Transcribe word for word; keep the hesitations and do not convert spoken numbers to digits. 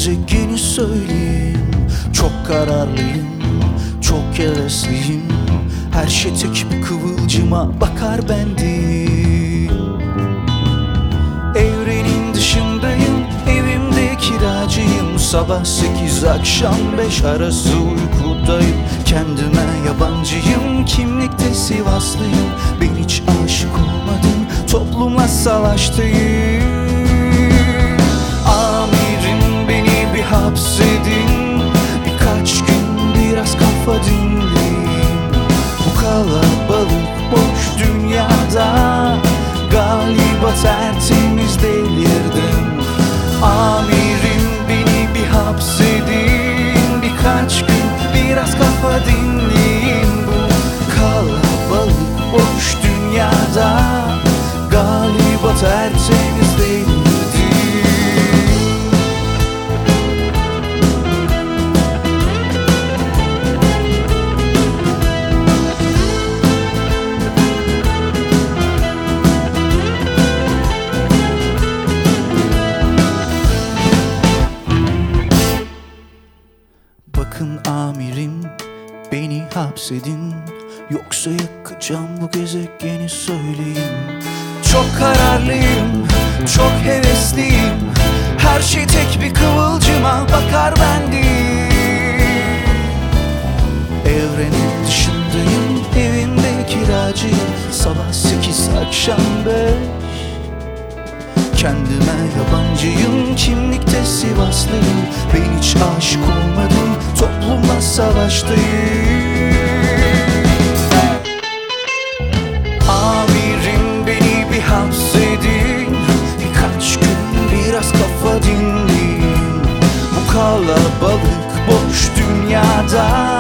gezegeni söyleyeyim. Çok kararlıyım, çok hevesliyim. Her şey tek bir kıvılcıma bakar ben değil. Evrenin dışındayım, evimde kiracıyım. Sabah sekiz akşam beş arası uykudayım. Kendime yabancıyım, kimlikte Sivaslıyım. Ben hiç aşık olmadım, toplumla savaştayım. Amirim beni bir hapsedin, birkaç gün biraz kafa dinleyin. Bu kalabalık boş dünyada galiba tertemiz delirdim. Amirim beni bir hapsedin, birkaç gün biraz kafa dinleyin. Bu kalabalık boş dünyada galiba tertemiz delirdim. Bakın amirim, beni hapsedin, yoksa yakacağım bu gezegeni söyleyin. Çok kararlıyım, çok hevesliyim. Her şey tek bir kıvılcıma bakar ben değil. Evrenin dışındayım, evimde kiracıyım. Sabah sekiz akşam beş. Kendime yabancıyım, kimlikte Sivaslıyım. Ben hiç aşık olmadım, toplumla savaştayım. Amirim beni bir hapsedin, birkaç gün biraz kafa dinleyin. Bu kalabalık boş dünyada